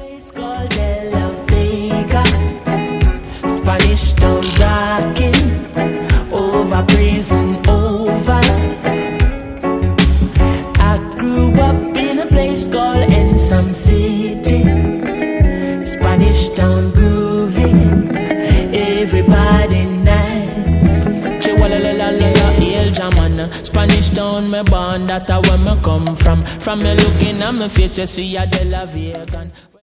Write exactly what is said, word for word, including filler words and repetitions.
Place called De La Vega, Spanish Town rocking, over prison over. I grew up in a place called Ensom City, Spanish Town grooving, everybody nice. Spanish Town, me born, that's where me come from. From me looking at me face, you see a De La Vega.